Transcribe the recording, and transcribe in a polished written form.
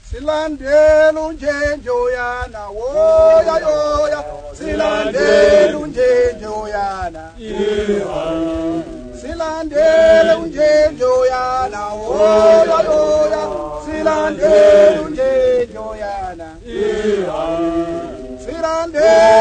Silandela unjenjo yana woya yoya silandela unjenjo yana silandela unjenjo yana woya yoya silandela unjenjo yana silandela